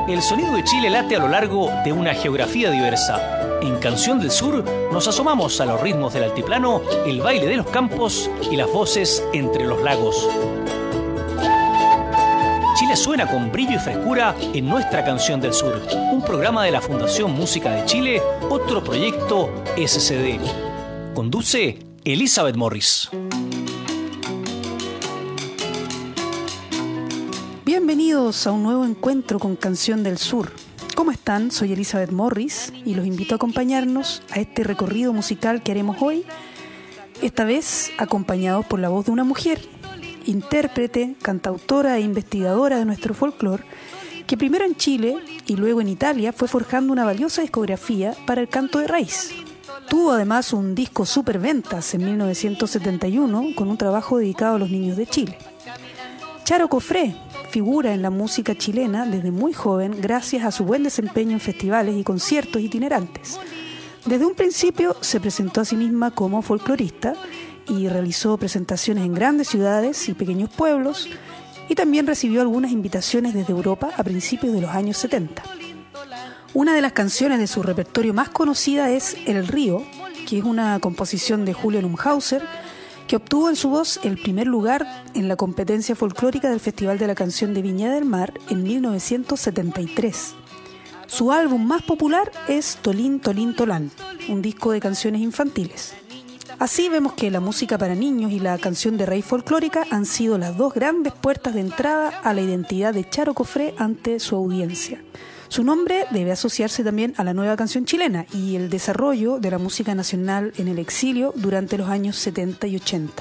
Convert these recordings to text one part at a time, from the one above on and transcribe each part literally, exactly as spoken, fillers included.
El sonido de Chile late a lo largo de una geografía diversa. En Canción del Sur nos asomamos a los ritmos del altiplano, el baile de los campos y las voces entre los lagos. Chile suena con brillo y frescura en nuestra Canción del Sur, un programa de la Fundación Música de Chile, otro proyecto S C D. Conduce Elizabeth Morris. Bienvenidos a un nuevo encuentro con Canción del Sur. ¿Cómo están? Soy Elizabeth Morris y los invito a acompañarnos a este recorrido musical que haremos hoy, esta vez acompañados por la voz de una mujer, intérprete, cantautora e investigadora de nuestro folclore, que primero en Chile y luego en Italia fue forjando una valiosa discografía para el canto de raíz. Tuvo además un disco superventas en mil novecientos setenta y uno con un trabajo dedicado a los niños de Chile. Charo Cofré figura en la música chilena desde muy joven gracias a su buen desempeño en festivales y conciertos itinerantes. Desde un principio se presentó a sí misma como folclorista y realizó presentaciones en grandes ciudades y pequeños pueblos, y también recibió algunas invitaciones desde Europa a principios de los años setenta. Una de las canciones de su repertorio más conocida es El Río, que es una composición de Julio Lumhauser, que obtuvo en su voz el primer lugar en la competencia folclórica del Festival de la Canción de Viña del Mar en mil novecientos setenta y tres. Su álbum más popular es Tolín, Tolín, Tolán, un disco de canciones infantiles. Así vemos que la música para niños y la canción de raíz folclórica han sido las dos grandes puertas de entrada a la identidad de Charo Cofré ante su audiencia. Su nombre debe asociarse también a la nueva canción chilena y el desarrollo de la música nacional en el exilio durante los años setenta y ochenta.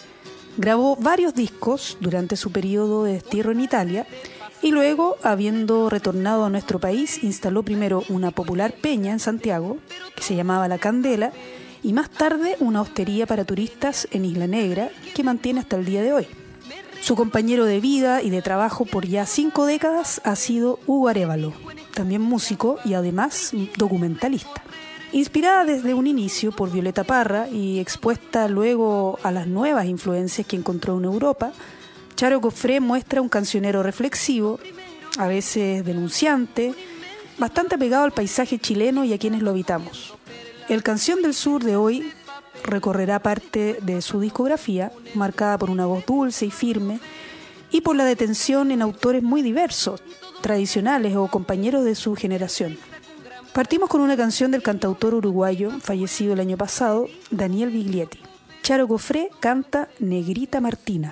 Grabó varios discos durante su periodo de destierro en Italia y luego, habiendo retornado a nuestro país, instaló primero una popular peña en Santiago, que se llamaba La Candela, y más tarde una hostería para turistas en Isla Negra, que mantiene hasta el día de hoy. Su compañero de vida y de trabajo por ya cinco décadas ha sido Hugo Arévalo, también músico y además documentalista. Inspirada desde un inicio por Violeta Parra y expuesta luego a las nuevas influencias que encontró en Europa, Charo Cofré muestra un cancionero reflexivo, a veces denunciante, bastante apegado al paisaje chileno y a quienes lo habitamos. El Canción del Sur de hoy recorrerá parte de su discografía, marcada por una voz dulce y firme, y por la detención en autores muy diversos, tradicionales o compañeros de su generación. Partimos con una canción del cantautor uruguayo, fallecido el año pasado, Daniel Biglietti. Charo Cofré canta Negrita Martina.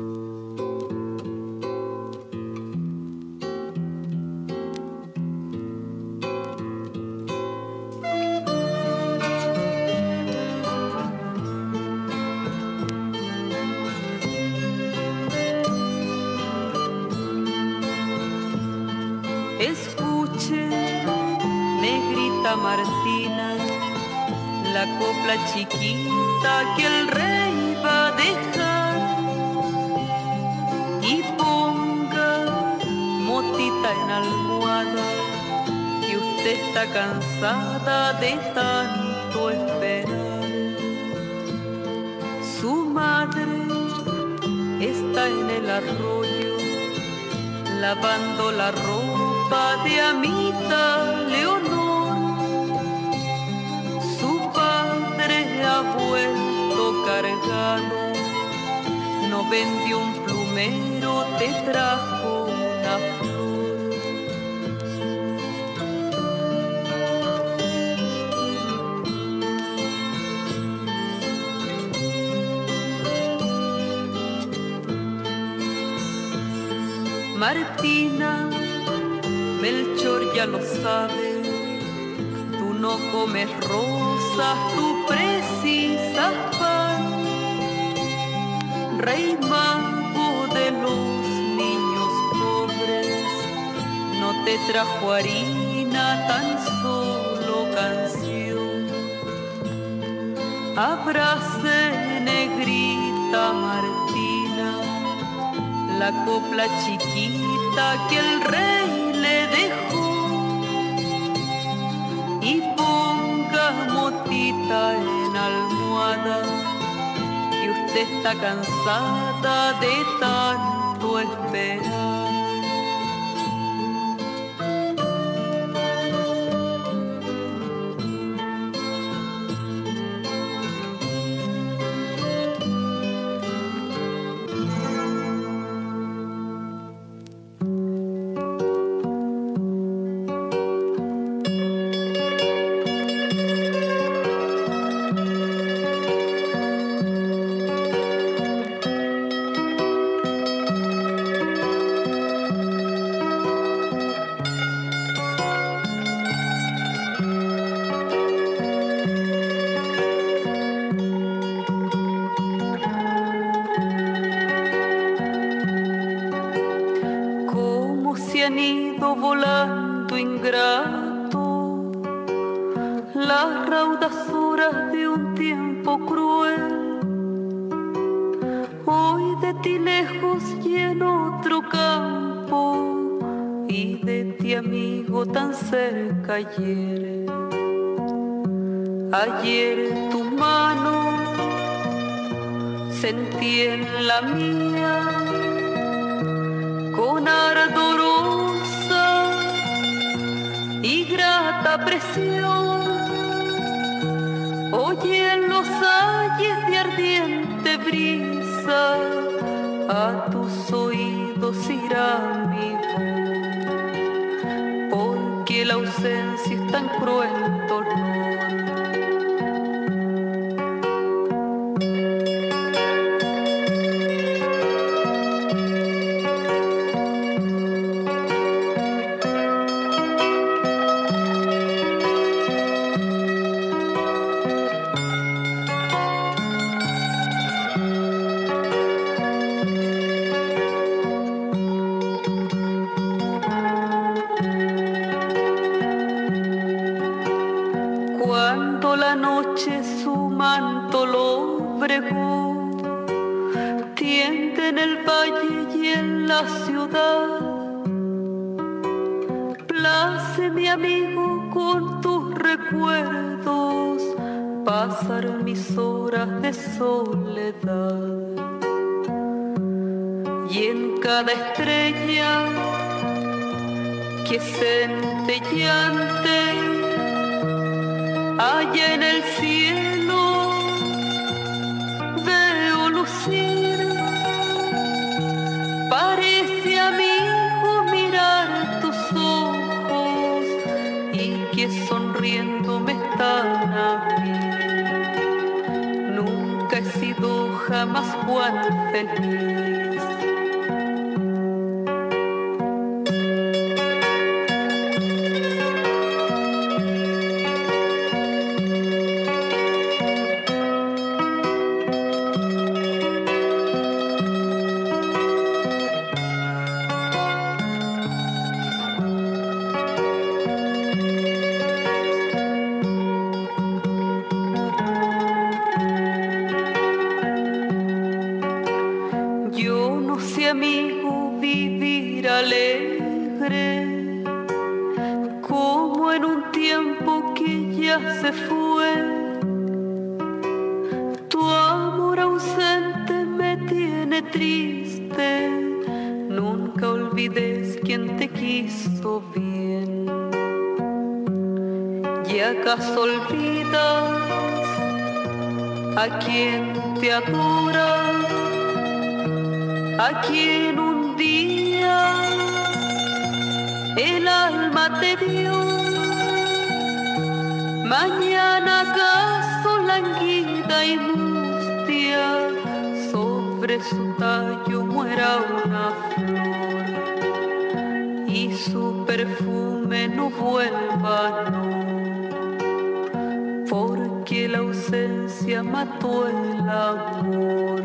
Escuche, negrita Martina, la copla chiquita que el rey va a dejar, y ponga motita en almohada, que usted está cansada de tanto esperar. Su madre está en el arroyo lavando la ropa de Amita Leonor. Su padre ha vuelto cargado, no vendió un plumero, te trajo una flor. Martina, Melchor ya lo sabe, tú no comes rosas, tú precisas pan. Rey mago de los niños pobres, no te trajo harina, tan solo canción. Abrace, negrita Martina, la copla chiquita que el rey le dejó, y ponga motita en almohada, que usted está cansada de tanto esperar. han ido volando ingrato las raudas horas de un tiempo cruel. Hoy de ti lejos y en otro campo, y de ti amigo tan cerca ayer. Ayer tu mano sentí en la mía con ardorosa y grata presión. Hoy en los ayes de ardiente brisa a tus oídos irá mi voz, porque la ausencia es tan cruel dolor. Tiende en el valle y en la ciudad. Place, mi amigo, con tus recuerdos pasar mis horas de soledad. Y en cada estrella que centelleante allá en el cielo veo lucir. Parece, amigo, mirar tus ojos y que sonriendo me están a mí. Nunca he sido jamás Juan feliz. ¿Acaso olvidas a quien te adora, a quien un día el alma te dio? Mañana acaso languida y mustia sobre su tallo muera una flor y su perfume no vuelva, no. Porque la ausencia mató el amor.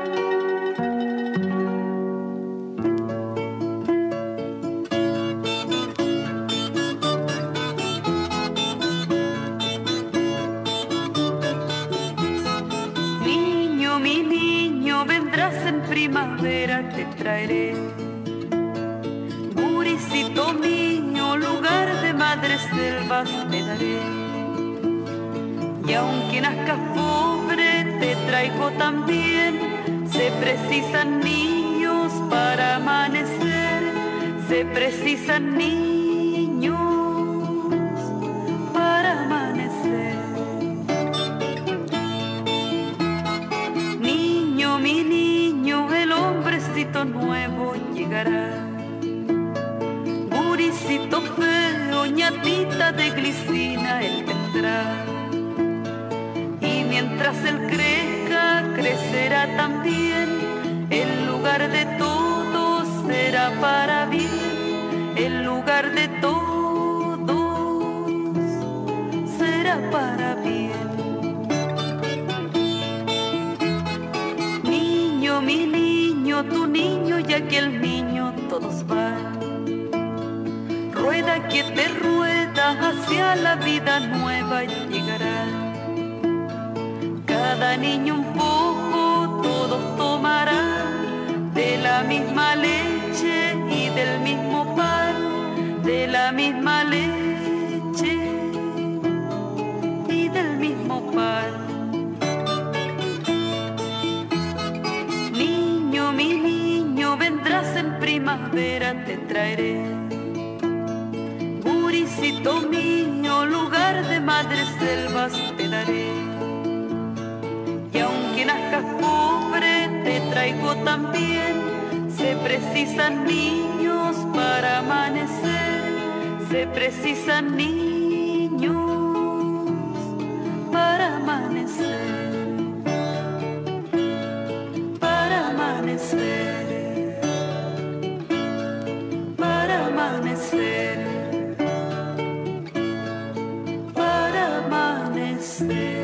Niño, mi niño, vendrás en primavera, te traeré. Gurisito niño, lugar de madres selvas te daré. Y aunque nazcas pobre, te traigo también. Se precisan niños para amanecer. Se precisan niños para amanecer. Niño, mi niño, el hombrecito nuevo llegará. Gurisito feo, ñatita de glicina, él tendrá. Mientras él crezca, crecerá también. El lugar de todos será para bien. El lugar de todos será para bien. Niño, mi niño, tu niño y aquel niño, todos van rueda que te rueda hacia la vida nueva llegará. Cada niño un poco, todos tomarán de la misma leche y del mismo pan, de la misma leche y del mismo pan. Niño, mi niño, vendrás en primavera, te traeré. Gurisito mío, lugar de madres selvas te daré. Y aunque nazcas pobre, te traigo también. Se precisan niños para amanecer. Se precisan niños para amanecer. Para amanecer. Para amanecer. Para amanecer.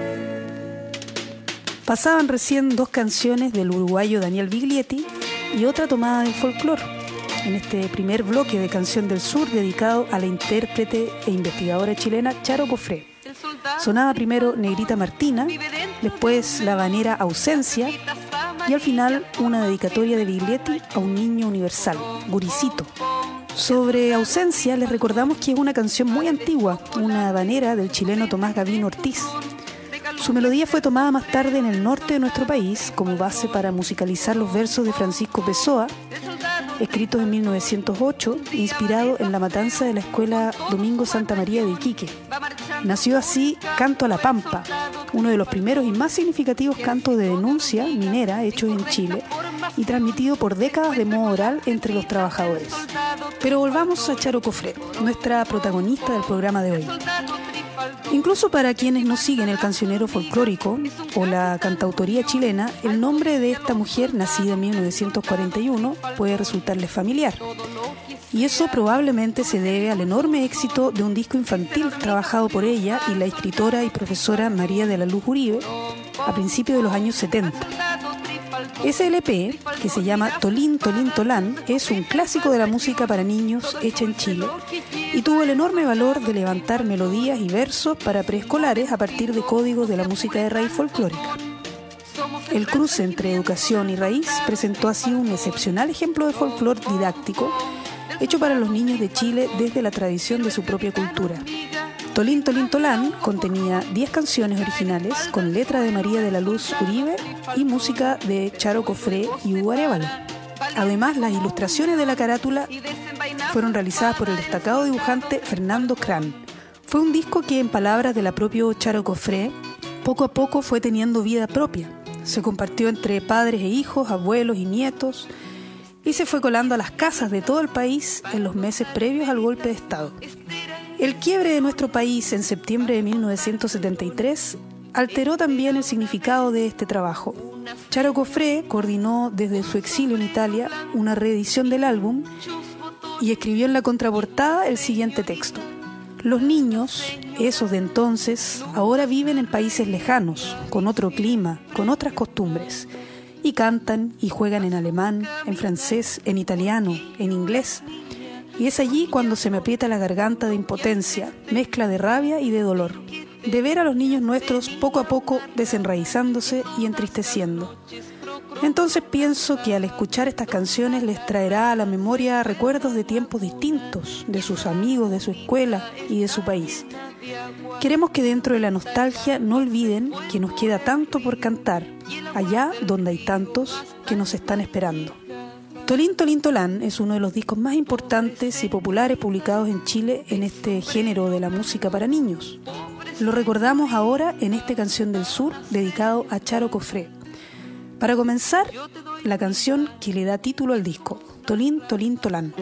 Pasaban recién dos canciones del uruguayo Daniel Biglietti y otra tomada del folclore, en este primer bloque de Canción del Sur dedicado a la intérprete e investigadora chilena Charo Cofré. Sonaba primero Negrita Martina, después la habanera Ausencia y al final una dedicatoria de Biglietti a un niño universal, Gurisito. Sobre Ausencia les recordamos que es una canción muy antigua, una habanera del chileno Tomás Gavino Ortiz. Su melodía fue tomada más tarde en el norte de nuestro país como base para musicalizar los versos de Francisco Pessoa, escritos en mil novecientos ocho, inspirado en la matanza de la escuela Domingo Santa María de Iquique. Nació así Canto a la Pampa, uno de los primeros y más significativos cantos de denuncia minera hechos en Chile y transmitido por décadas de modo oral entre los trabajadores. Pero volvamos a Charo Cofré, nuestra protagonista del programa de hoy. Incluso para quienes no siguen el cancionero folclórico o la cantautoría chilena, el nombre de esta mujer, nacida en mil novecientos cuarenta y uno, puede resultarles familiar. Y eso probablemente se debe al enorme éxito de un disco infantil trabajado por ella y la escritora y profesora María de la Luz Uribe a principios de los años setenta. Ese L P, que se llama Tolín, Tolín, Tolán, es un clásico de la música para niños hecha en Chile y tuvo el enorme valor de levantar melodías y versos para preescolares a partir de códigos de la música de raíz folclórica. El cruce entre educación y raíz presentó así un excepcional ejemplo de folclore didáctico hecho para los niños de Chile desde la tradición de su propia cultura. Tolín, Tolín, Tolán contenía diez canciones originales con letra de María de la Luz Uribe y música de Charo Cofré y Hugo Arévalo. Además, las ilustraciones de la carátula fueron realizadas por el destacado dibujante Fernando Crán. Fue un disco que, en palabras de la propia Charo Cofré, poco a poco fue teniendo vida propia. Se compartió entre padres e hijos, abuelos y nietos, y se fue colando a las casas de todo el país en los meses previos al golpe de Estado. El quiebre de nuestro país en septiembre de mil novecientos setenta y tres alteró también el significado de este trabajo. Charo Cofré coordinó desde su exilio en Italia una reedición del álbum y escribió en la contraportada el siguiente texto. Los niños, esos de entonces, ahora viven en países lejanos, con otro clima, con otras costumbres, y cantan y juegan en alemán, en francés, en italiano, en inglés. Y es allí cuando se me aprieta la garganta de impotencia, mezcla de rabia y de dolor, de ver a los niños nuestros poco a poco desenraizándose y entristeciendo. Entonces pienso que al escuchar estas canciones les traerá a la memoria recuerdos de tiempos distintos, de sus amigos, de su escuela y de su país. Queremos que dentro de la nostalgia no olviden que nos queda tanto por cantar, allá donde hay tantos que nos están esperando. Tolín, Tolín, Tolán es uno de los discos más importantes y populares publicados en Chile en este género de la música para niños. Lo recordamos ahora en esta Canción del Sur dedicado a Charo Cofré. Para comenzar, la canción que le da título al disco, Tolín, Tolín, Tolán.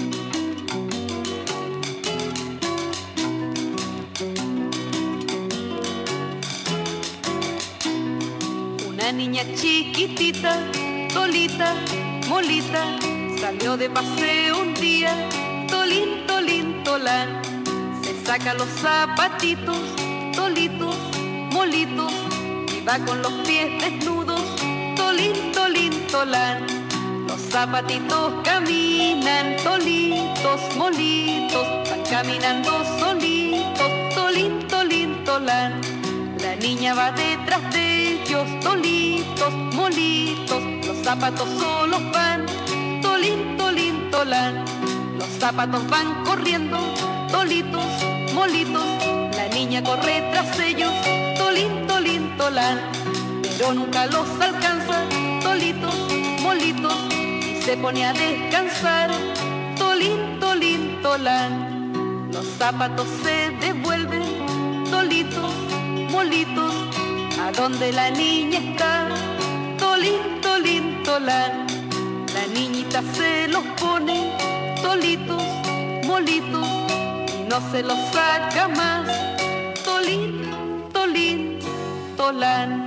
Una niña chiquitita, solita, molita, salió de paseo un día, tolín, tolín, tolán. Se saca los zapatitos, tolitos, molitos, y va con los pies desnudos, tolín, tolín, tolán. Los zapatitos caminan, tolitos, molitos, van caminando solitos, tolín, tolín, tolán. La niña va detrás de ellos, tolitos, molitos, los zapatos solos van, tolín, tolín, tolán. Los zapatos van corriendo, tolitos, molitos, la niña corre tras ellos, tolín, tolín, tolán. Pero nunca los alcanza, tolitos, molitos, y se pone a descansar, tolín, tolín, tolán. Los zapatos se devuelven, tolitos, molitos, a donde la niña está, tolín, tolín, tolán. La niñita se los pone, tolitos, molitos, y no se los saca más, tolín, tolín, tolán.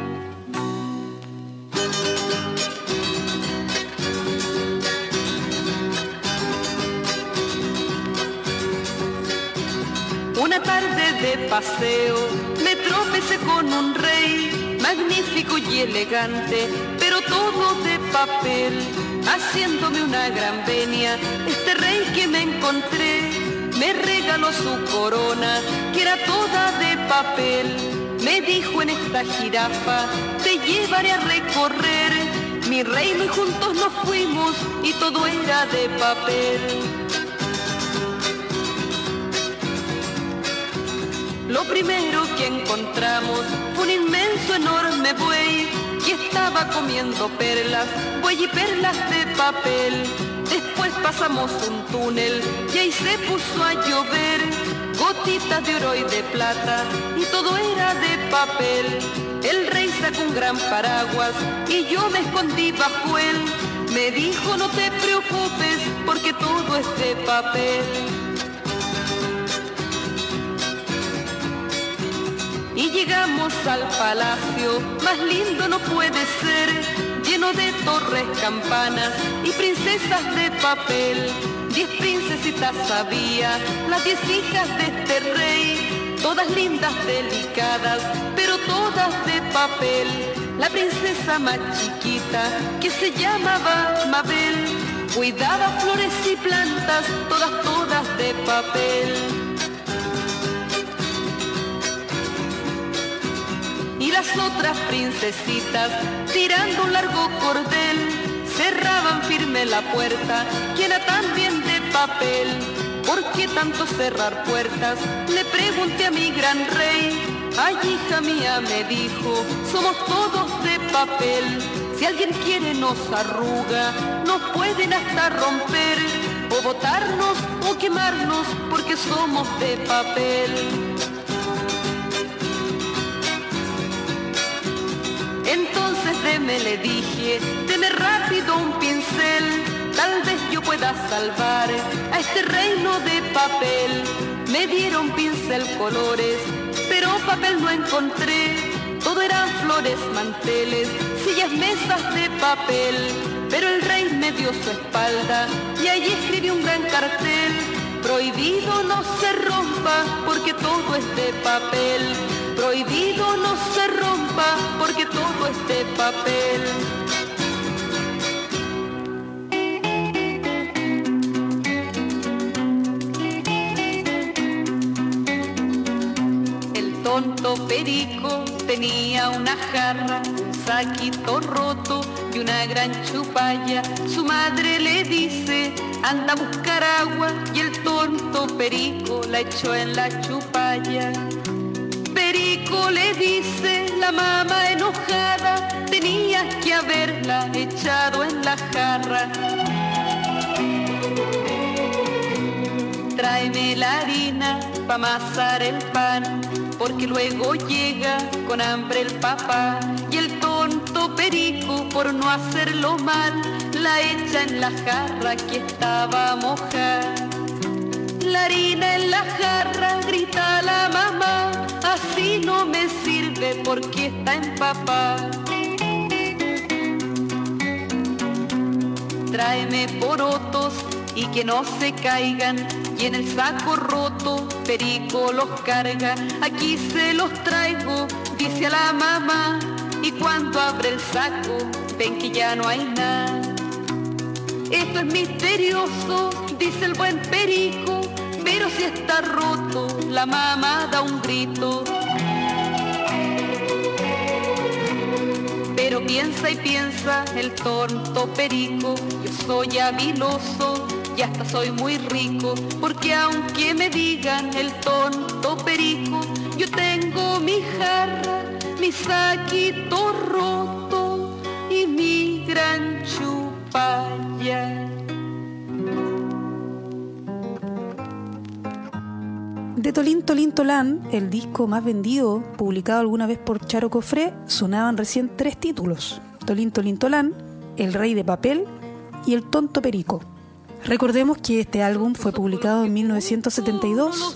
Una tarde de paseo me tropecé con un rey, magnífico y elegante, pero todo de papel, haciéndome una gran venia. Este rey que me encontré me regaló su corona, que era toda de papel. Me dijo: en esta jirafa te llevaré a recorrer mi reino, y juntos nos fuimos y todo era de papel. Lo primero que encontramos fue un inmenso, enorme buey que estaba comiendo perlas, buey y perlas de papel. Después pasamos un túnel y ahí se puso a llover gotitas de oro y de plata, y todo era de papel. El rey sacó un gran paraguas y yo me escondí bajo él. Me dijo: no te preocupes porque todo es de papel. Y llegamos al palacio, más lindo no puede ser, lleno de torres, campanas y princesas de papel. Diez princesitas había, las diez hijas de este rey, todas lindas, delicadas, pero todas de papel. La princesa más chiquita, que se llamaba Mabel, cuidaba flores y plantas, todas, todas de papel. Y las otras princesitas, tirando un largo cordel, cerraban firme la puerta, que era también de papel. ¿Por qué tanto cerrar puertas?, le pregunté a mi gran rey. Ay, hija mía, me dijo, somos todos de papel. Si alguien quiere nos arruga, nos pueden hasta romper, o botarnos o quemarnos, porque somos de papel. Entonces deme, le dije, deme rápido un pincel, tal vez yo pueda salvar a este reino de papel. Me dieron pincel, colores, pero papel no encontré. Todo eran flores, manteles, sillas, mesas de papel. Pero el rey me dio su espalda y allí escribió un gran cartel: prohibido no se rompa porque todo es de papel. Prohibido no se rompa porque todo es de papel. El tonto perico tenía una jarra, un saquito roto y una gran chupalla. Su madre le dice, anda a buscar agua, y el tonto perico la echó en la chupalla. Perico, le dice la mamá enojada, tenías que haberla echado en la jarra. Tráeme la harina pa' amasar el pan, porque luego llega con hambre el papá. Y el tonto perico, por no hacerlo mal, la echa en la jarra que estaba mojada. La harina en la jarra, grita la mamá, así no me sirve porque está empapada. Tráeme porotos y que no se caigan, y en el saco roto perico los carga. Aquí se los traigo, dice a la mamá, y cuando abre el saco ven que ya no hay nada. Esto es misterioso, dice el buen perico, pero si está roto, la mamá da un grito. Pero piensa y piensa el tonto perico, yo soy habiloso y hasta soy muy rico, porque aunque me digan el tonto perico, yo tengo mi jarra, mi saquito roto y mi gran chupalla. De Tolín Tolín Tolán, el disco más vendido, publicado alguna vez por Charo Cofré, sonaban recién tres títulos: Tolín Tolín Tolán, El Rey de Papel y El Tonto Perico. Recordemos que este álbum fue publicado en mil novecientos setenta y dos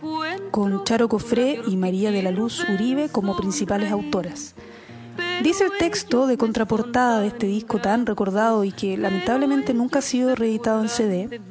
con Charo Cofré y María de la Luz Uribe como principales autoras. Dice el texto de contraportada de este disco tan recordado y que lamentablemente nunca ha sido reeditado en C D: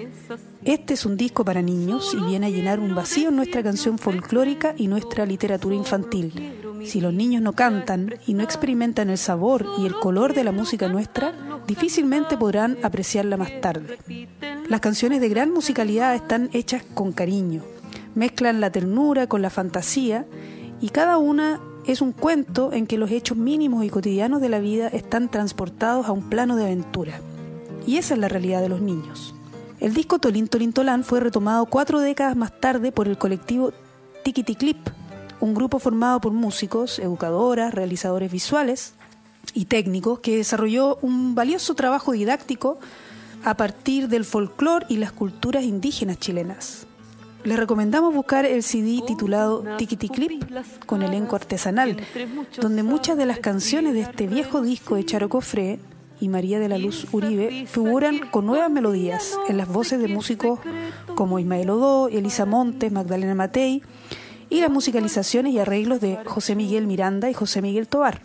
este es un disco para niños y viene a llenar un vacío en nuestra canción folclórica y nuestra literatura infantil. Si los niños no cantan y no experimentan el sabor y el color de la música nuestra, difícilmente podrán apreciarla más tarde. Las canciones de gran musicalidad están hechas con cariño, mezclan la ternura con la fantasía y cada una es un cuento en que los hechos mínimos y cotidianos de la vida están transportados a un plano de aventura. Y esa es la realidad de los niños. El disco Tolín Tolín Tolán fue retomado cuatro décadas más tarde por el colectivo Tiquiti Clip, un grupo formado por músicos, educadoras, realizadores visuales y técnicos que desarrolló un valioso trabajo didáctico a partir del folclore y las culturas indígenas chilenas. Les recomendamos buscar el C D titulado Tiquiti Clip con elenco artesanal, donde muchas de las canciones de este viejo disco de Charo Cofré y María de la Luz Uribe figuran con nuevas melodías en las voces de músicos como Ismael Odó, Elisa Montes, Magdalena Matei, y las musicalizaciones y arreglos de José Miguel Miranda y José Miguel Tovar.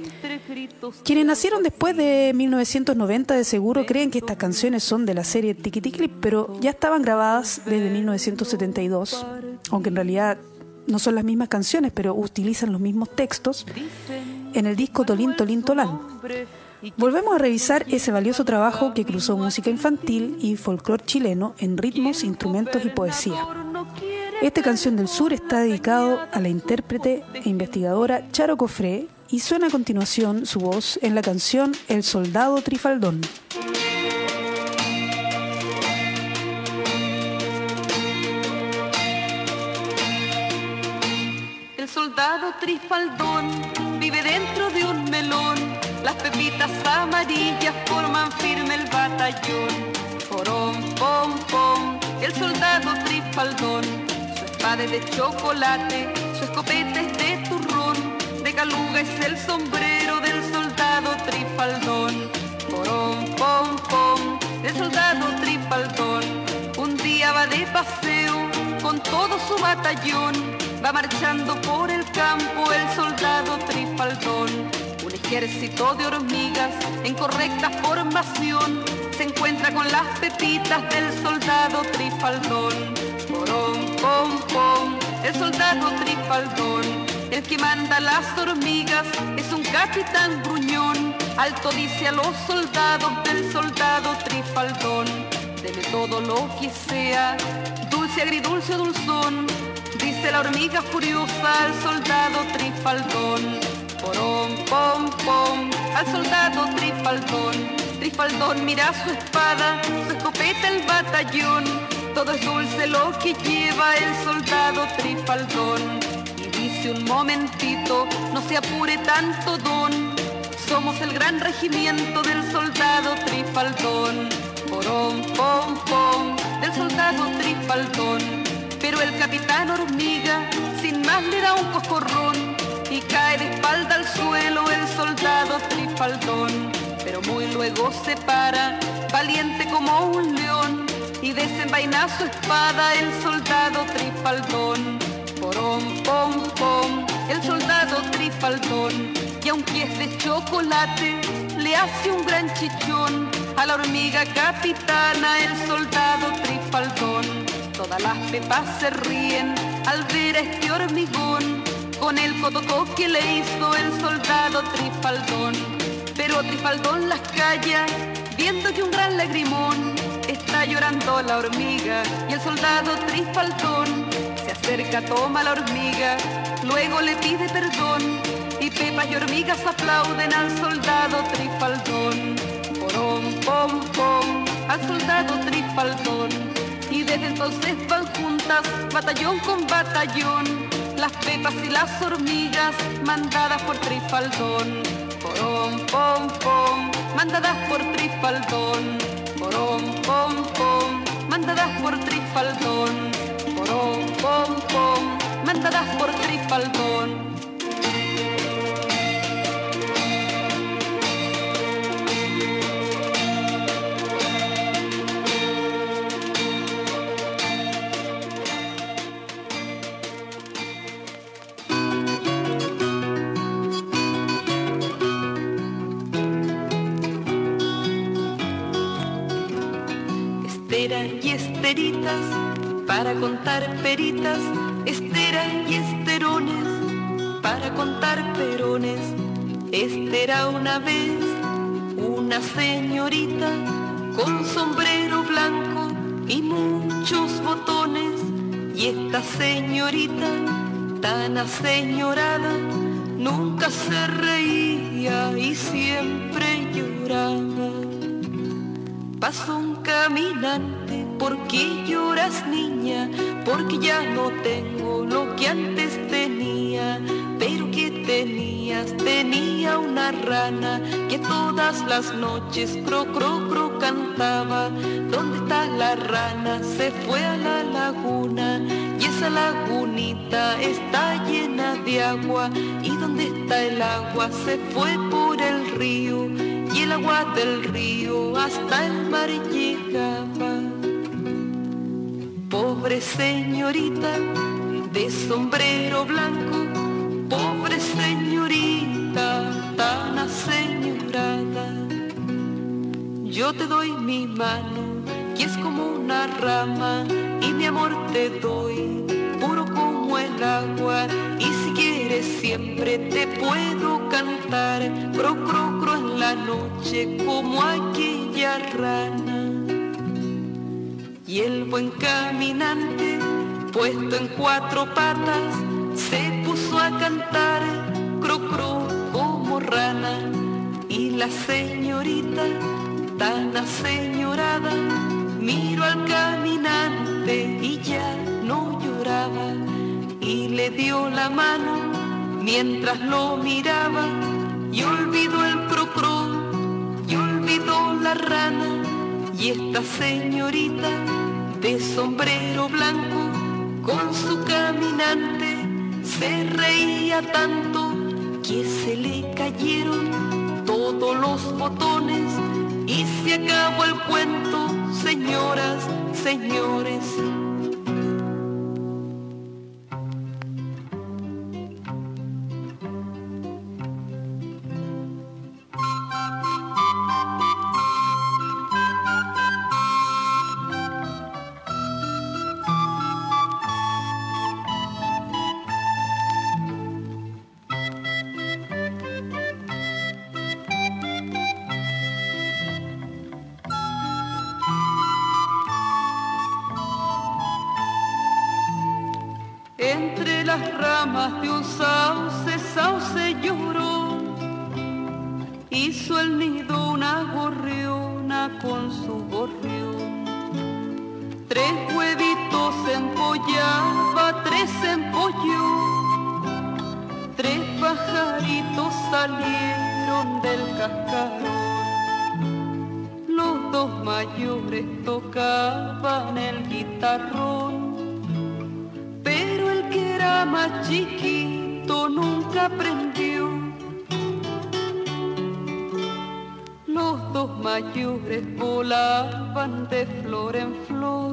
Quienes nacieron después de mil novecientos noventa de seguro creen que estas canciones son de la serie Tiquiti Clip, pero ya estaban grabadas desde mil novecientos setenta y dos, aunque en realidad no son las mismas canciones, pero utilizan los mismos textos en el disco Tolín Tolín Tolán. Volvemos a revisar ese valioso trabajo que cruzó música infantil y folclore chileno en ritmos, instrumentos y poesía. Esta canción del sur está dedicado a la intérprete e investigadora Charo Cofré y suena a continuación su voz en la canción El Soldado Trifaldón. El soldado Trifaldón vive dentro de un melón. Las pepitas amarillas forman firme el batallón. Porón, pom, pom, el soldado Trifaldón. Su espada es de chocolate, su escopeta es de turrón. De caluga es el sombrero del soldado Trifaldón. Porón, pom, pom, el soldado Trifaldón. Un día va de paseo con todo su batallón. Va marchando por el campo el soldado Trifaldón. Un ejército de hormigas en correcta formación se encuentra con las pepitas del soldado Trifaldón. Porón, pom, pom, el soldado Trifaldón. El que manda las hormigas es un capitán gruñón. Alto dice a los soldados del soldado Trifaldón: deme todo lo que sea, dulce, agridulce o dulzón. Dice la hormiga furiosa al soldado Trifaldón. Porón, pom, pom, al soldado Trifaldón. Trifaldón mira su espada, su escopeta, el batallón. Todo es dulce lo que lleva el soldado Trifaldón. Y dice un momentito, no se apure tanto don. Somos el gran regimiento del soldado Trifaldón. Porón, pom, pom, del soldado Trifaldón. Pero el capitán hormiga sin más le da un coscorrón y cae de espalda al suelo el soldado Trifaldón. Pero muy luego se para, valiente como un león, y desenvaina su espada el soldado Trifaldón. Porón, pom, pom, el soldado Trifaldón. Y aunque es de chocolate, le hace un gran chichón a la hormiga capitana el soldado Trifaldón. Todas las pepas se ríen al ver a este hormigón con el cototó que le hizo el soldado Trifaldón. Pero Trifaldón las calla, viendo que un gran lagrimón está llorando llorando la hormiga y el soldado trifaltón se acerca, toma la hormiga, luego le pide perdón y pepas y hormigas aplauden al soldado trifaltón. Porón, pom, pom, al soldado trifaltón. Y desde entonces van juntas, batallón con batallón, las pepas y las hormigas mandadas por Trifaldón. Porón, pom, pom, mandadas por Trifaldón. Porón, pom, pom, mandadas por Trifaldón. Porón, pom, pom, mandadas por Trifaldón. Y esteritas, para contar peritas, estera y esterones, para contar perones. Esta era una vez una señorita con sombrero blanco y muchos botones, y esta señorita tan aseñorada nunca se reía y siempre lloraba. Pasó un caminante, ¿por qué lloras, niña? Porque ya no tengo lo que antes tenía. Pero ¿qué tenías? Tenía una rana que todas las noches cro, cro, cro cantaba. ¿Dónde está la rana? Se fue a la laguna y esa lagunita está llena de agua. ¿Y dónde está el agua? Se fue por el río y el agua del río hasta el mar llegaba. Pobre señorita de sombrero blanco, pobre señorita tan aseñorada. Yo te doy mi mano, que es como una rama, y mi amor te doy, puro como el agua. Y si quieres siempre te puedo cantar, cro, cro, cro en la noche como aquella rana. Y el buen caminante, puesto en cuatro patas, se puso a cantar, cro, cro como rana. Y la señorita, tan aseñorada, miró al caminante y ya no lloraba. Y le dio la mano mientras lo miraba, y olvidó el cro, cro, y olvidó la rana. Y esta señorita de sombrero blanco, con su caminante, se reía tanto que se le cayeron todos los botones. Y se acabó el cuento, señoras, señores. Entre las ramas de un sauce, sauce lloró, hizo el nido una gorriona con su gorrión. Tres huevitos empollaba, tres empolló, tres pajaritos salieron del cascarón. Los dos mayores tocaban el guitarrón, más chiquito nunca aprendió. Los dos mayores volaban de flor en flor,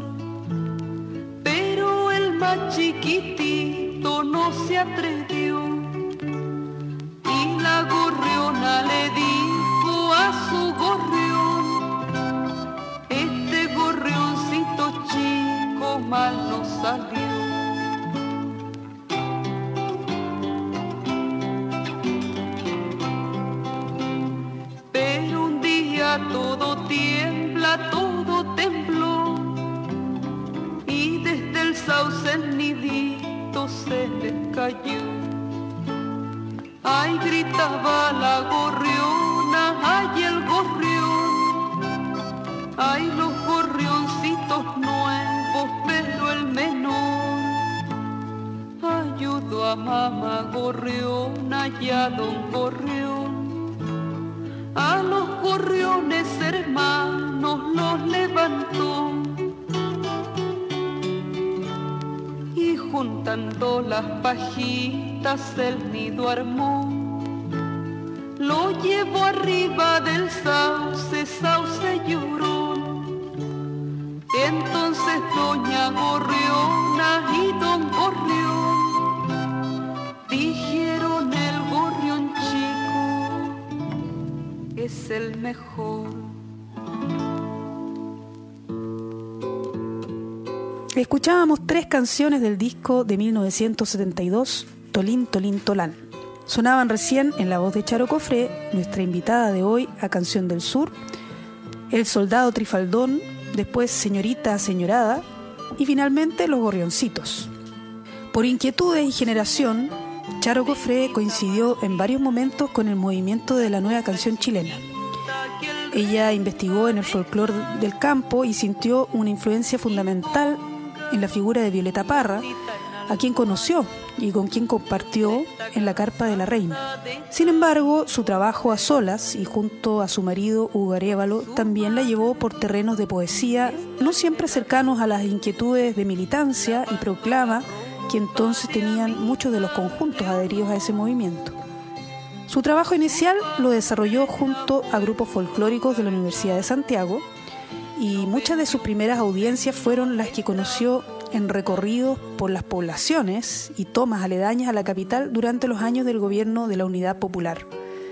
pero el más chiquitito no se atrevió. Y la gorriona le dijo a su gorrión: este gorrioncito chico mal no salió. Todo tiembla, todo tembló, cantaba la gorriona, ay el gorrión, ay los gorrioncitos nuevos, pero el menor ayudó a mamá gorriona y a don gorrión, a los gorriones hermanos los levantó. Juntando las pajitas el nido armó, lo llevó arriba del sauce, sauce llorón. Entonces doña Gorriona y don Gorrión dijeron el gorrión chico es el mejor. Escuchábamos tres canciones del disco de mil novecientos setenta y dos, Tolín, Tolín, Tolán. Sonaban recién en la voz de Charo Cofré, nuestra invitada de hoy a Canción del Sur, El Soldado Trifaldón, después Señorita Señorada y finalmente Los Gorrioncitos. Por inquietudes y generación, Charo Cofré coincidió en varios momentos con el movimiento de la nueva canción chilena. Ella investigó en el folclore del campo y sintió una influencia fundamental en la figura de Violeta Parra, a quien conoció y con quien compartió en la carpa de la reina. Sin embargo, su trabajo a solas y junto a su marido Hugo Arévalo también la llevó por terrenos de poesía no siempre cercanos a las inquietudes de militancia y proclama que entonces tenían muchos de los conjuntos adheridos a ese movimiento. Su trabajo inicial lo desarrolló junto a grupos folclóricos de la Universidad de Santiago y muchas de sus primeras audiencias fueron las que conoció en recorridos por las poblaciones y tomas aledañas a la capital durante los años del gobierno de la Unidad Popular.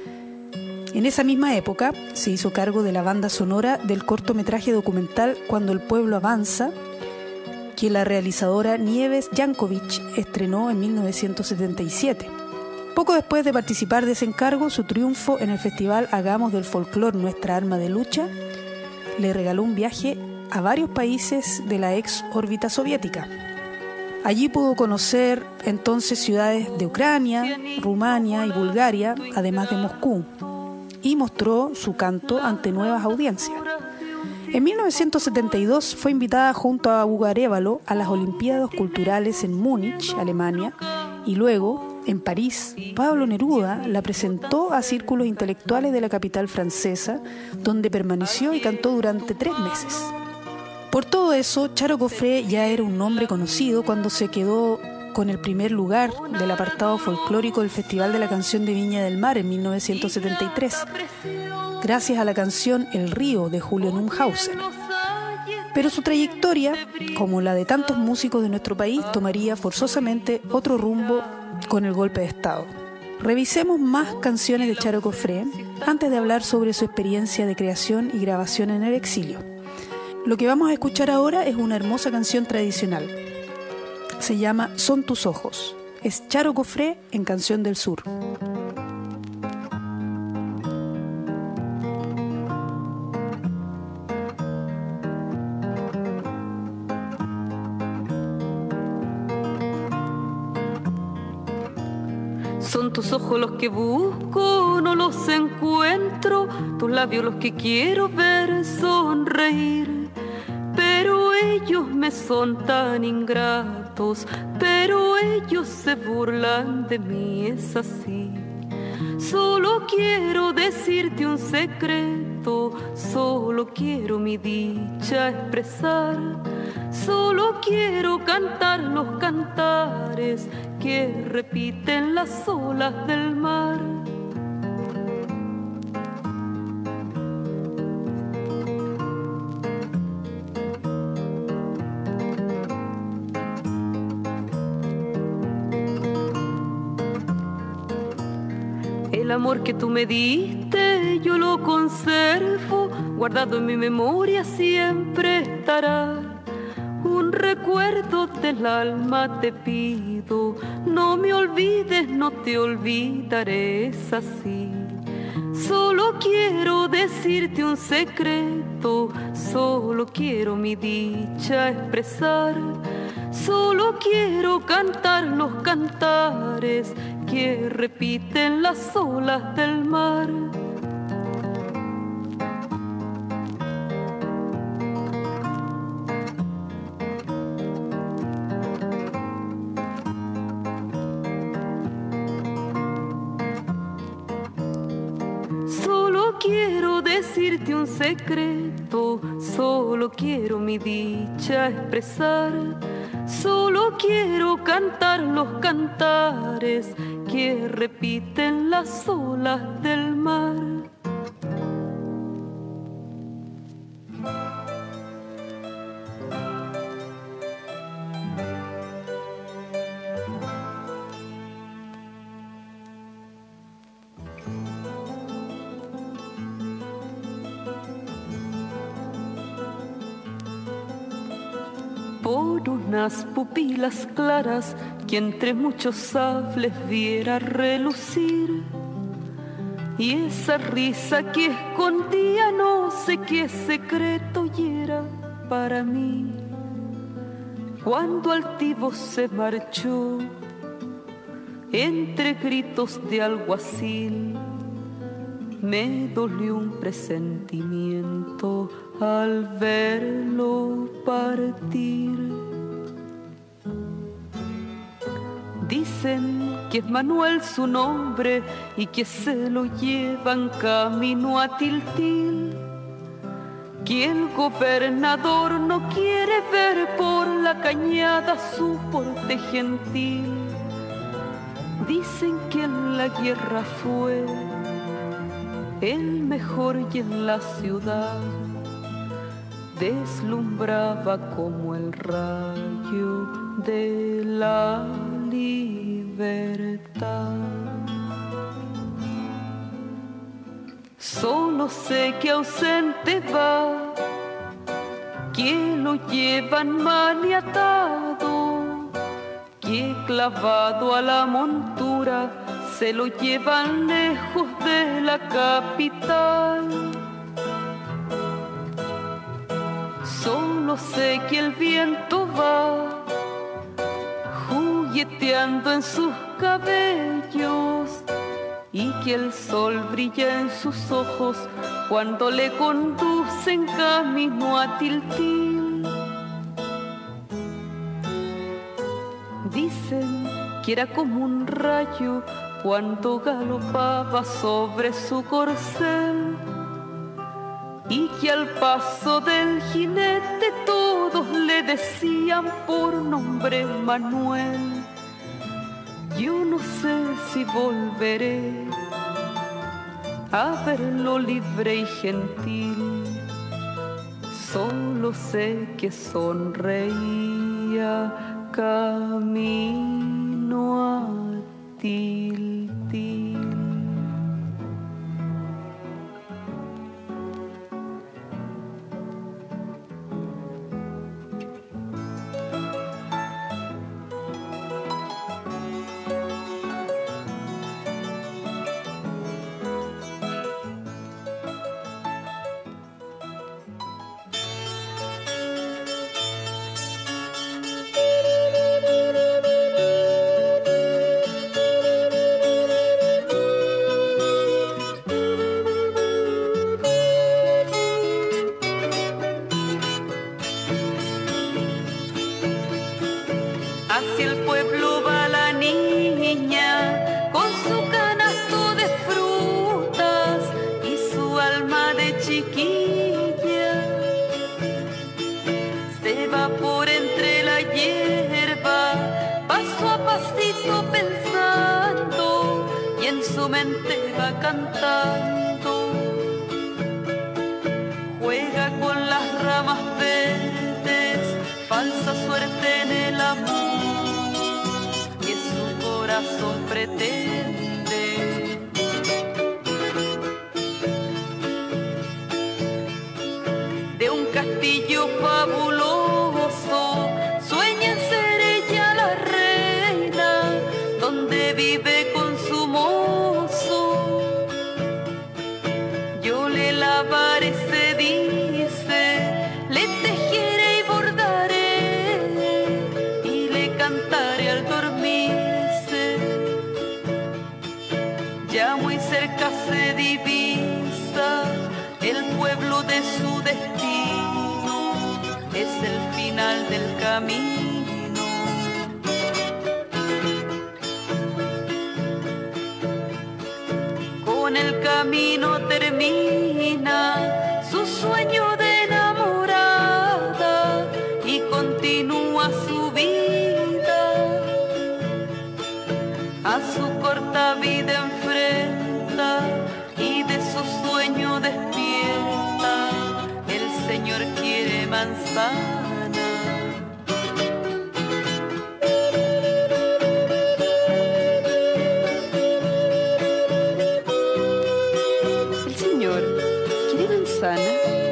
En esa misma época se hizo cargo de la banda sonora del cortometraje documental Cuando el pueblo avanza, que la realizadora Nieves Jankovic estrenó en mil novecientos setenta y siete. Poco después de participar de ese encargo, su triunfo en el festival Hagamos del Folclor Nuestra Arma de Lucha le regaló un viaje a varios países de la ex órbita soviética. Allí pudo conocer entonces ciudades de Ucrania, Rumania y Bulgaria, además de Moscú, y mostró su canto ante nuevas audiencias. En mil novecientos setenta y dos fue invitada junto a Hugo Arévalo a las Olimpiadas Culturales en Múnich, Alemania, y luego, en París, Pablo Neruda la presentó a círculos intelectuales de la capital francesa, donde permaneció y cantó durante tres meses. Por todo eso, Charo Cofré ya era un nombre conocido cuando se quedó con el primer lugar del apartado folclórico del Festival de la Canción de Viña del Mar en mil novecientos setenta y tres, gracias a la canción El Río de Julio Neumhausen. Pero su trayectoria, como la de tantos músicos de nuestro país, tomaría forzosamente otro rumbo con el golpe de Estado. Revisemos más canciones de Charo Cofré antes de hablar sobre su experiencia de creación y grabación en el exilio. Lo que vamos a escuchar ahora es una hermosa canción tradicional. Se llama Son tus ojos. Es Charo Cofré en Canción del Sur. Son tus ojos los que busco, no los encuentro, tus labios los que quiero ver sonreír. Pero ellos me son tan ingratos, pero ellos se burlan de mí, es así. Solo quiero decirte un secreto, solo quiero mi dicha expresar. Solo quiero cantar los cantares que repiten las olas del mar. El amor que tú me diste, yo lo conservo, guardado en mi memoria siempre estará. Un recuerdo del alma te pido, no me olvides, no te olvidaré, es así. Solo quiero decirte un secreto, solo quiero mi dicha expresar. Solo quiero cantar los cantares que repiten las olas del mar. Solo quiero decirte un secreto, solo quiero mi dicha expresar. Solo quiero cantar los cantares que repiten las olas del mar. Por unas pupilas claras que entre muchos sables viera relucir, y esa risa que escondía no sé qué secreto y era para mí. Cuando altivo se marchó entre gritos de alguacil, me dolió un presentimiento al verlo partir. Dicen que es Manuel su nombre y que se lo llevan camino a Tiltil, que el gobernador no quiere ver por la cañada su porte gentil. Dicen que en la guerra fue el mejor y en la ciudad deslumbraba como el rayo de la libertad. Solo sé que ausente va, que lo llevan maniatado, que clavado a la montura se lo llevan lejos de la capital. Solo sé que el viento va jugueteando en sus cabellos y que el sol brilla en sus ojos cuando le conducen camino a Tiltil. Dicen que era como un rayo cuando galopaba sobre su corcel, y que al paso del jinete todos le decían por nombre Manuel. Yo no sé si volveré a verlo libre y gentil, solo sé que sonreía camino a Tiltil. Hacia el pueblo va la niña con su canasto de frutas y su alma de chiquilla. Se va por entre la hierba, paso a pasito pensando, y en su mente va cantando. Juega con las ramas verdes, falsa suerte en el amor que su corazón pretende. De un castillo fabuloso sueña en ser ella la reina, donde vive con su mozo. es el final del camino. Con el camino termina su sueño de enamorada y continúa su vida. A su corta vida enfrenta y de su sueño despierta. El Señor quiere manzana. El Señor quiere manzana.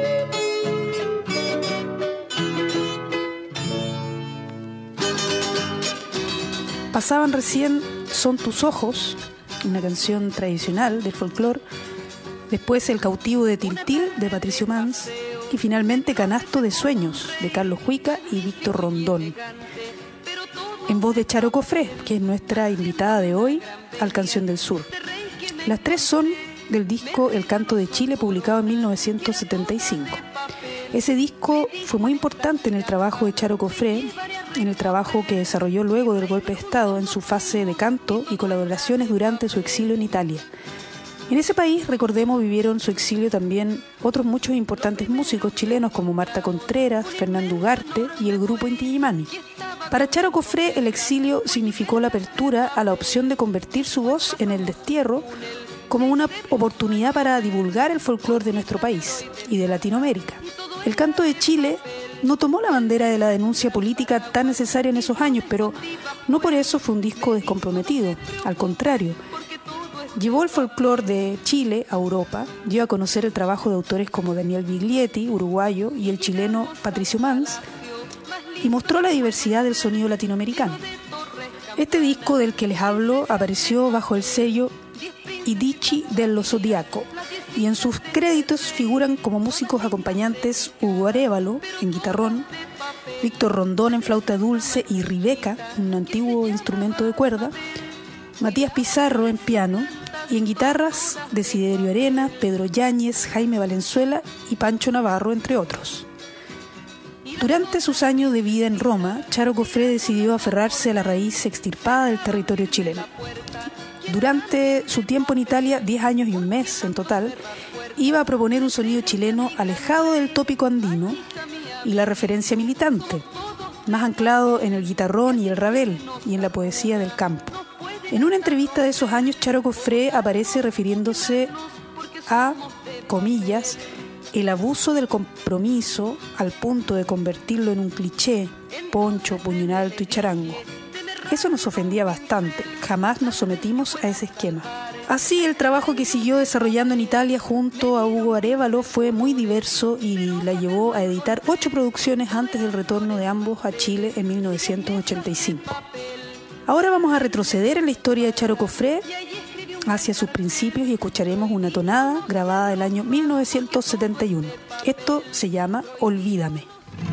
Pasaban recién Son tus ojos, una canción tradicional del folclore, después El cautivo de Tiltil de Patricio Mans y finalmente Canasto de sueños de Carlos Huica y Víctor Rondón, en voz de Charo Cofré, que es nuestra invitada de hoy al Canción del Sur. Las tres son del disco El canto de Chile, publicado en mil novecientos setenta y cinco. Ese disco fue muy importante en el trabajo de Charo Cofré, en el trabajo que desarrolló luego del golpe de Estado en su fase de canto y colaboraciones durante su exilio en Italia. En ese país, recordemos, vivieron su exilio también otros muchos importantes músicos chilenos como Marta Contreras, Fernando Ugarte y el grupo Inti Illimani. Para Charo Cofré, el exilio significó la apertura a la opción de convertir su voz en el destierro como una oportunidad para divulgar el folclore de nuestro país y de Latinoamérica. El canto de Chile no tomó la bandera de la denuncia política tan necesaria en esos años, pero no por eso fue un disco descomprometido. Al contrario, llevó el folclore de Chile a Europa, dio a conocer el trabajo de autores como Daniel Biglietti, uruguayo, y el chileno Patricio Mans, y mostró la diversidad del sonido latinoamericano. Este disco del que les hablo apareció bajo el sello I Dici dello Zodiaco, y en sus créditos figuran como músicos acompañantes Hugo Arévalo en guitarrón, Víctor Rondón en flauta dulce y Ribeca, un antiguo instrumento de cuerda, Matías Pizarro en piano, y en guitarras Desiderio Arena, Pedro Yáñez, Jaime Valenzuela y Pancho Navarro, entre otros. Durante sus años de vida en Roma, Charo Cofré decidió aferrarse a la raíz extirpada del territorio chileno. Durante su tiempo en Italia, diez años y un mes en total, iba a proponer un sonido chileno alejado del tópico andino y la referencia militante, más anclado en el guitarrón y el rabel y en la poesía del campo. En una entrevista de esos años, Charo Cofré aparece refiriéndose a, comillas, el abuso del compromiso al punto de convertirlo en un cliché, poncho, puño en alto y charango. Eso nos ofendía bastante, jamás nos sometimos a ese esquema. Así, el trabajo que siguió desarrollando en Italia junto a Hugo Arévalo fue muy diverso y la llevó a editar ocho producciones antes del retorno de ambos a Chile en mil novecientos ochenta y cinco. Ahora vamos a retroceder en la historia de Charo Cofré hacia sus principios y escucharemos una tonada grabada del año mil novecientos setenta y uno. Esto se llama Olvídame.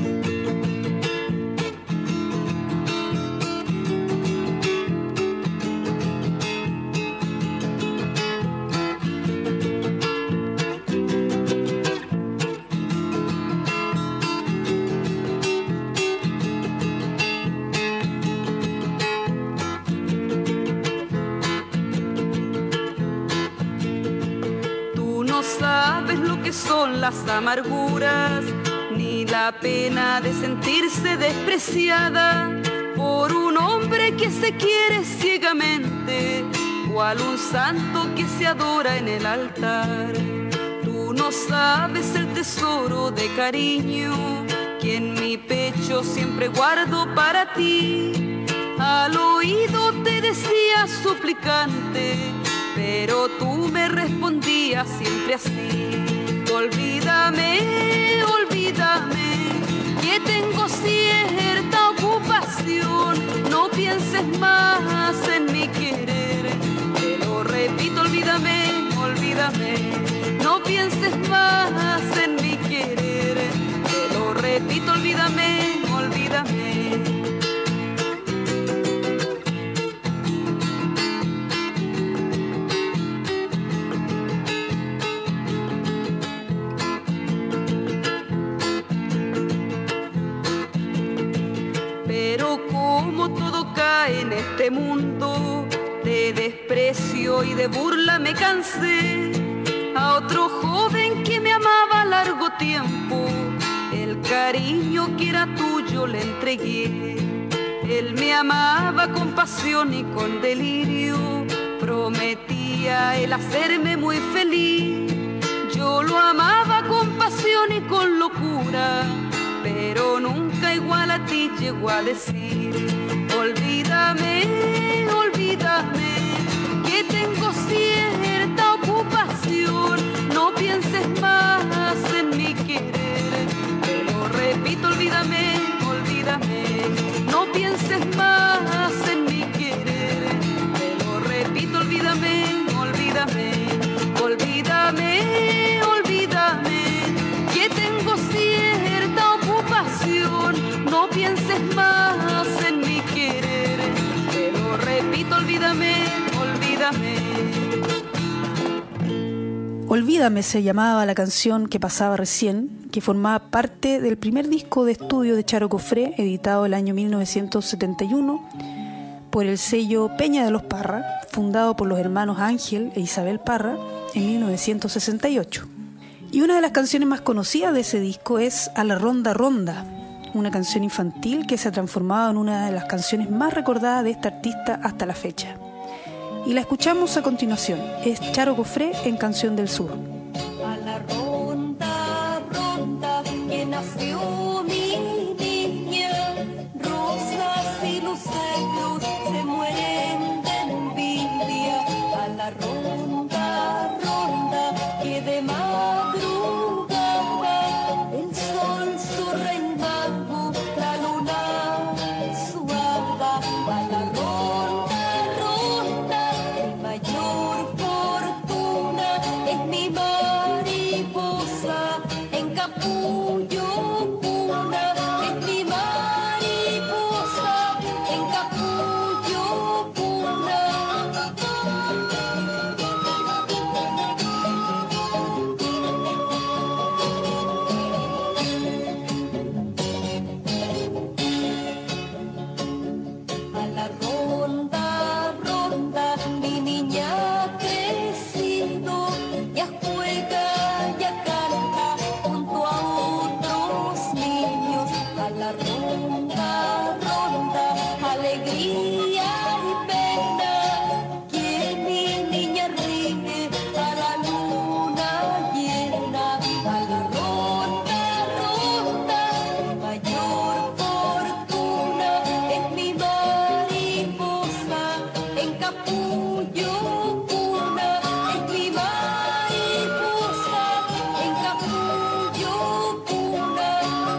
Son las amarguras, ni la pena de sentirse despreciada por un hombre que se quiere ciegamente, cual un santo que se adora en el altar. Tú no sabes el tesoro de cariño que en mi pecho siempre guardo para ti. Al oído te decía suplicante, pero tú me respondías siempre así. Olvídame, olvídame, que tengo cierta ocupación. No pienses más en mi querer. Te lo repito, olvídame, olvídame. No pienses más en mi querer. Te lo repito, olvídame, olvídame. Pero como todo cae en este mundo, de desprecio y de burla me cansé. A otro joven que me amaba largo tiempo, el cariño que era tuyo le entregué. Él me amaba con pasión y con delirio, prometía el hacerme muy feliz. Yo lo amaba con pasión y con locura, pero nunca igual a ti llegó a decir: olvídame, olvídame, que tengo cierta ocupación. No pienses más en mi querer. Te lo repito, olvídame, olvídame. No pienses más en mi querer. Te lo repito, olvídame, olvídame. Olvídame, olvídame, que tengo cierta ocupación. No pienses más en mi querer. Te lo repito, olvídame, olvídame. Olvídame se llamaba la canción que pasaba recién, que formaba parte del primer disco de estudio de Charo Cofré, editado el año mil novecientos setenta y uno por el sello Peña de los Parra, fundado por los hermanos Ángel e Isabel Parra en mil novecientos sesenta y ocho. Y una de las canciones más conocidas de ese disco es A la Ronda Ronda, una canción infantil que se ha transformado en una de las canciones más recordadas de esta artista hasta la fecha. Y la escuchamos a continuación. Es Charo Cofré en Canción del Sur. A la ronda, ronda, que nació mi niña, rosas y luceros se mueren de envidia. A la ronda, ronda, que de madrugada el sol su reinago, la luna su alba. A la ronda, ronda, mi mayor fortuna es mi mariposa en capullo cuna. Es mi mariposa en capullo cuna. A la ronda, ronda, mi niña ha crecido, ya juega, ya canta junto a otros niños. A la ronda, ronda, alegría y pena, que mi niña ríe a la luna llena. A la ronda, ronda, mi mayor fortuna es mi mariposa en capullo cuna. Es mi mariposa en capullo cuna.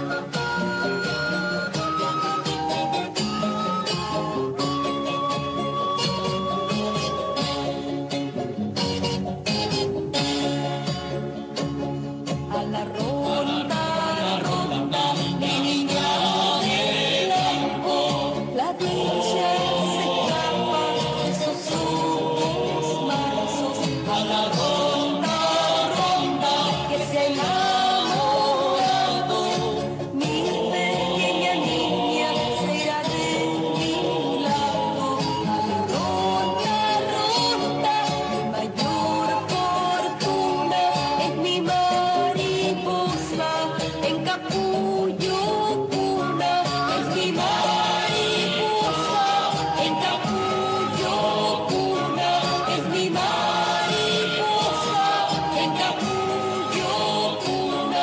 A la ronda, ronda, mi niña del campo, la dicha se escapa de sus ojos mansos. A la ronda, ronda, que se ha enamorado, mi pequeña niña será de mi lado. A la ronda, ronda, mi mayor fortuna es mi mariposa en capullo cuna. Es mi mariposa en capullo cuna. Es mi mariposa en capullo cuna.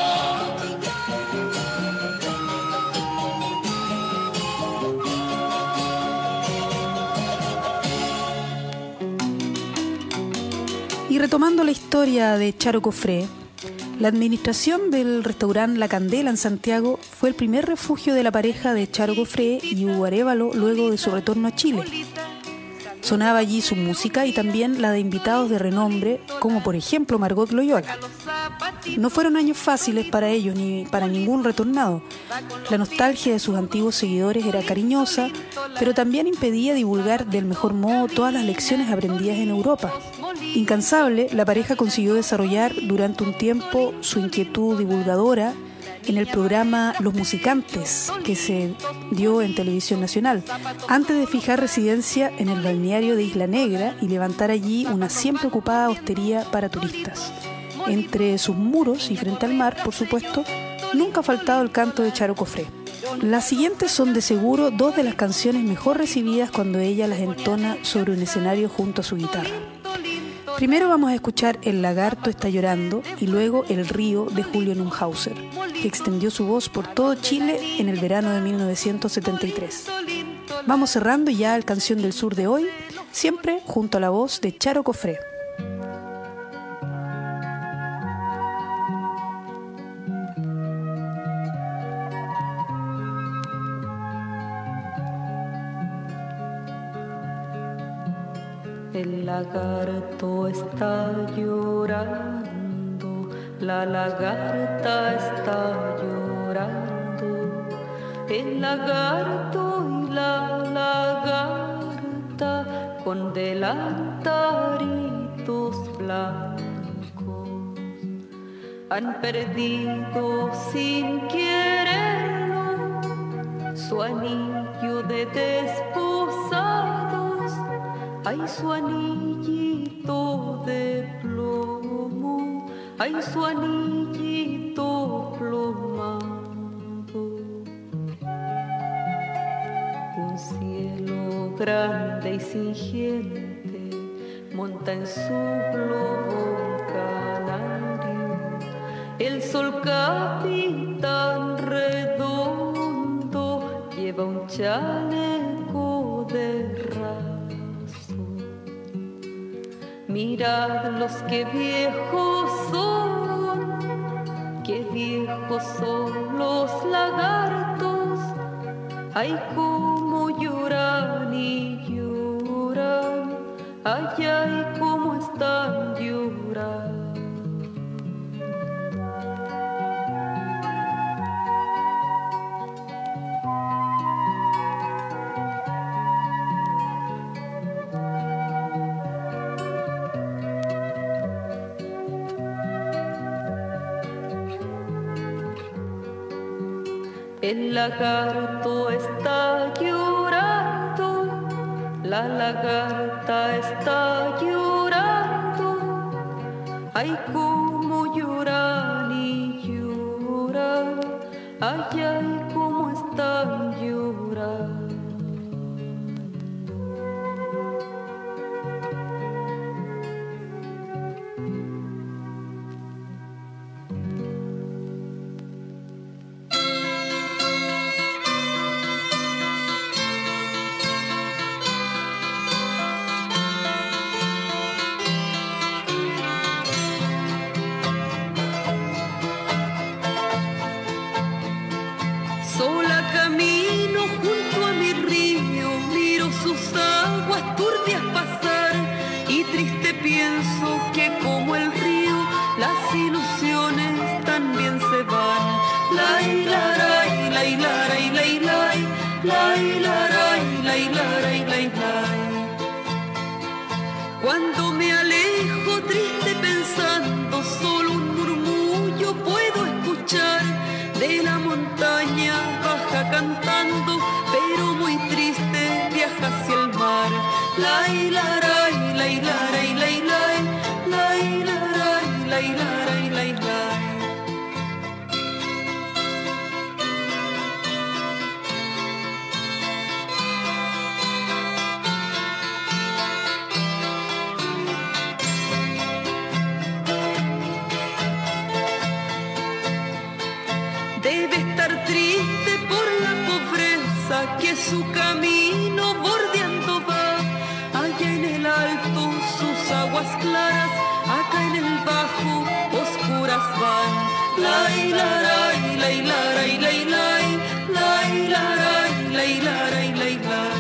Y retomando la historia de Charo Cofré, la administración del restaurante La Candela en Santiago fue el primer refugio de la pareja de Charo Cofré y Hugo Arévalo luego de su retorno a Chile. Sonaba allí su música y también la de invitados de renombre, como por ejemplo Margot Loyola. No fueron años fáciles para ellos ni para ningún retornado. La nostalgia de sus antiguos seguidores era cariñosa, pero también impedía divulgar del mejor modo todas las lecciones aprendidas en Europa. Incansable, la pareja consiguió desarrollar durante un tiempo su inquietud divulgadora en el programa Los Musicantes, que se dio en Televisión Nacional, antes de fijar residencia en el balneario de Isla Negra y levantar allí una siempre ocupada hostería para turistas. Entre sus muros y frente al mar, por supuesto, nunca ha faltado el canto de Charo Cofré. Las siguientes son de seguro dos de las canciones mejor recibidas cuando ella las entona sobre un escenario junto a su guitarra. Primero vamos a escuchar El lagarto está llorando y luego El río de Julio Neumhauser, que extendió su voz por todo Chile en el verano de mil novecientos setenta y tres. Vamos cerrando ya el Canción del Sur de hoy, siempre junto a la voz de Charo Cofré. El lagarto está llorando, la lagarta está llorando, el lagarto y la lagarta con delantaritos blancos han perdido sin quererlo su anillo de desposados. Ay, su anillito de plomo, ay, su anillito plomado. Un cielo grande y sin gente monta en su globo un canario. El sol capitán redondo lleva un chaleco de raso. Mirad los que viejos son, que viejos son los lagartos. Ay, cómo lloran y lloran, ay, ay, cómo están llorando. El lagarto está llorando, la lagarta está llorando. Ay, cómo lloran y lloran, ay, ay, cómo están llorando. Cuando me alejo triste pensando, solo un murmullo puedo escuchar de la montaña baja cantando, pero muy triste viaja hacia el mar. La hilara, la hilara, la hilara, la hilara, la hilara, la hilara. Debe estar triste por la pobreza que su camino bordeando va. Allá en el alto sus aguas claras, acá en el bajo oscuras van. La hilara, la hilara, la hilara, la hilara, la hilara, la hilara.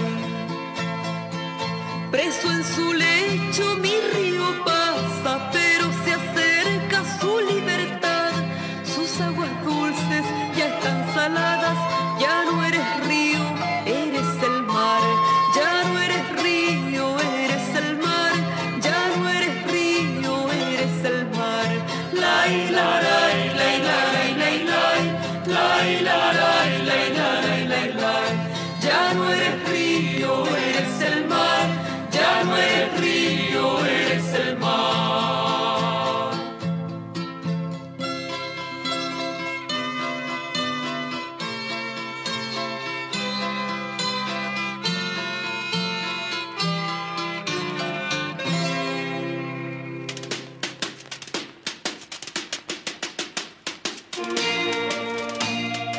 Preso en su lecho mi río pasa, pero se acerca su libertad. Sus aguas dulces ya están saladas, ya no eres río, eres el mar. Ya no eres río, eres el mar. Ya no eres río, eres el mar. La hilara, la hilara, la hilara,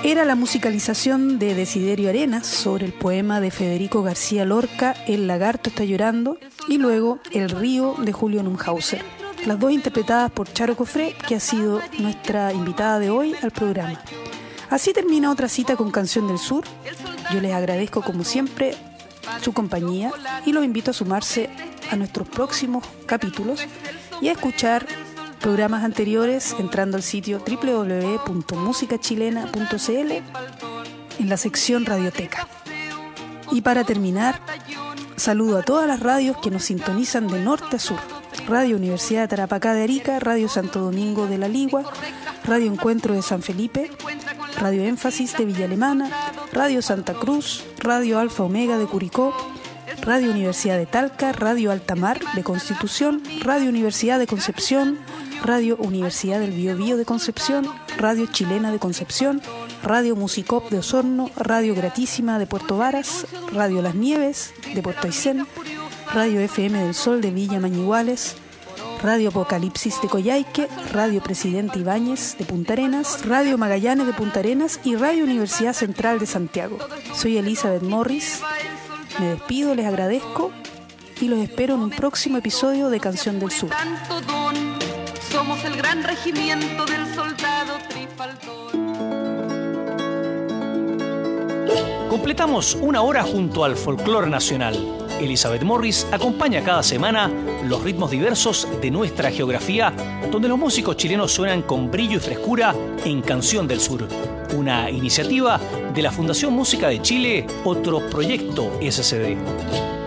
era la musicalización de Desiderio Arenas sobre el poema de Federico García Lorca, El lagarto está llorando, y luego El río de Julio Neumhauser. Las dos interpretadas por Charo Cofré, que ha sido nuestra invitada de hoy al programa. Así termina otra cita con Canción del Sur. Yo les agradezco como siempre su compañía y los invito a sumarse a nuestros próximos capítulos y a escuchar programas anteriores entrando al sitio doble u doble u doble u punto música chilena punto c l en la sección Radioteca. Y para terminar, saludo a todas las radios que nos sintonizan de norte a sur. Radio Universidad de Tarapacá de Arica, Radio Santo Domingo de la Ligua, Radio Encuentro de San Felipe, Radio Énfasis de Villa Alemana, Radio Santa Cruz, Radio Alfa Omega de Curicó, Radio Universidad de Talca, Radio Altamar de Constitución, Radio Universidad de Concepción, Radio Universidad del Biobío de Concepción, Radio Chilena de Concepción, Radio Musicop de Osorno, Radio Gratísima de Puerto Varas, Radio Las Nieves de Puerto Aysén, Radio F M del Sol de Villa Mañiguales, Radio Apocalipsis de Coyhaique, Radio Presidente Ibáñez de Punta Arenas, Radio Magallanes de Punta Arenas y Radio Universidad Central de Santiago. Soy Elizabeth Morris, me despido, les agradezco y los espero en un próximo episodio de Canción del Sur. Somos el gran regimiento del soldado trifaltón. Completamos una hora junto al folclore nacional. Elizabeth Morris acompaña cada semana los ritmos diversos de nuestra geografía, donde los músicos chilenos suenan con brillo y frescura en Canción del Sur, una iniciativa de la Fundación Música de Chile, otro proyecto S C D.